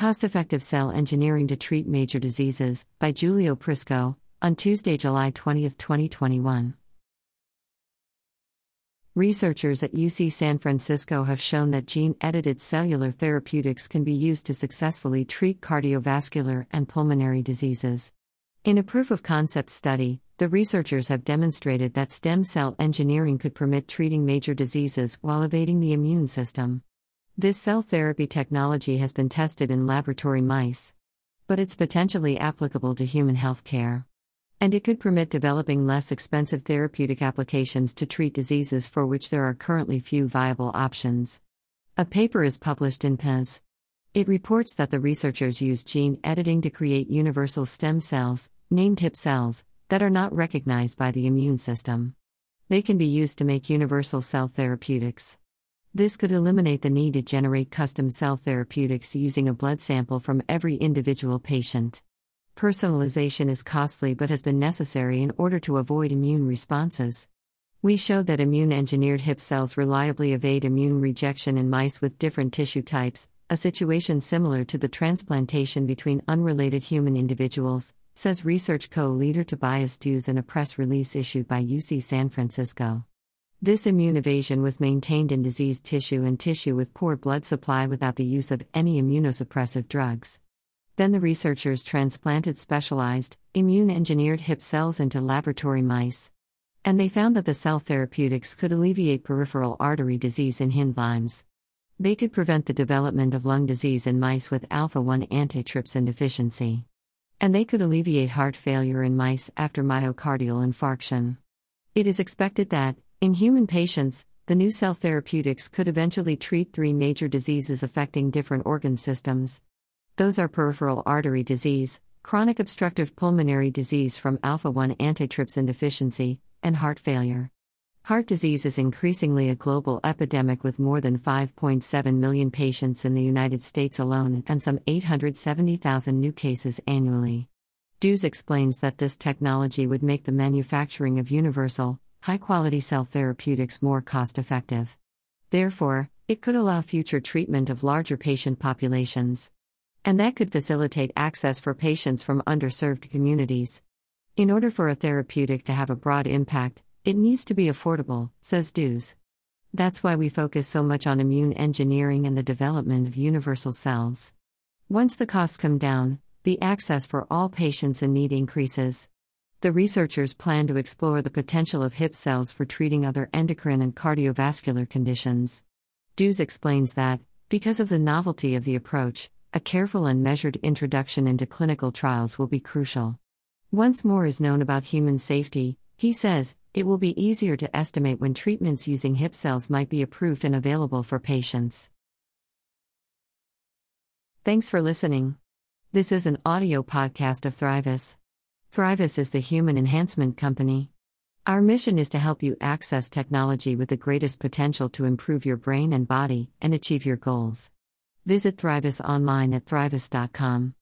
Cost-Effective Cell Engineering to Treat Major Diseases, by Giulio Prisco, on Tuesday, July 20, 2021. Researchers at UC San Francisco have shown that gene-edited cellular therapeutics can be used to successfully treat cardiovascular and pulmonary diseases. In a proof-of-concept study, the researchers have demonstrated that stem cell engineering could permit treating major diseases while evading the immune system. This cell therapy technology has been tested in laboratory mice. But it's potentially applicable to human healthcare. And it could permit developing less expensive therapeutic applications to treat diseases for which there are currently few viable options. A paper is published in PNAS. It reports that the researchers used gene editing to create universal stem cells, named HIP cells, that are not recognized by the immune system. They can be used to make universal cell therapeutics. This could eliminate the need to generate custom cell therapeutics using a blood sample from every individual patient. Personalization is costly but has been necessary in order to avoid immune responses. We showed that immune-engineered HIP cells reliably evade immune rejection in mice with different tissue types, a situation similar to the transplantation between unrelated human individuals, says research co-leader Tobias Dews in a press release issued by UC San Francisco. This immune evasion was maintained in diseased tissue and tissue with poor blood supply without the use of any immunosuppressive drugs. Then the researchers transplanted specialized, immune-engineered HIP cells into laboratory mice. And they found that the cell therapeutics could alleviate peripheral artery disease in hindlimbs. They could prevent the development of lung disease in mice with alpha-1 antitrypsin deficiency. And they could alleviate heart failure in mice after myocardial infarction. It is expected that, in human patients, the new cell therapeutics could eventually treat 3 major diseases affecting different organ systems. Those are peripheral artery disease, chronic obstructive pulmonary disease from alpha-1 antitrypsin deficiency, and heart failure. Heart disease is increasingly a global epidemic with more than 5.7 million patients in the United States alone and some 870,000 new cases annually. Dews explains that this technology would make the manufacturing of universal, high-quality cell therapeutics more cost-effective. Therefore, it could allow future treatment of larger patient populations. And that could facilitate access for patients from underserved communities. In order for a therapeutic to have a broad impact, it needs to be affordable, says Dews. That's why we focus so much on immune engineering and the development of universal cells. Once the costs come down, the access for all patients in need increases. The researchers plan to explore the potential of HIP cells for treating other endocrine and cardiovascular conditions. Dews explains that, because of the novelty of the approach, a careful and measured introduction into clinical trials will be crucial. Once more is known about human safety, he says, it will be easier to estimate when treatments using HIP cells might be approved and available for patients. Thanks for listening. This is an audio podcast of Thrivus. Thrivus is the human enhancement company. Our mission is to help you access technology with the greatest potential to improve your brain and body and achieve your goals. Visit Thrivus online at thrivus.com.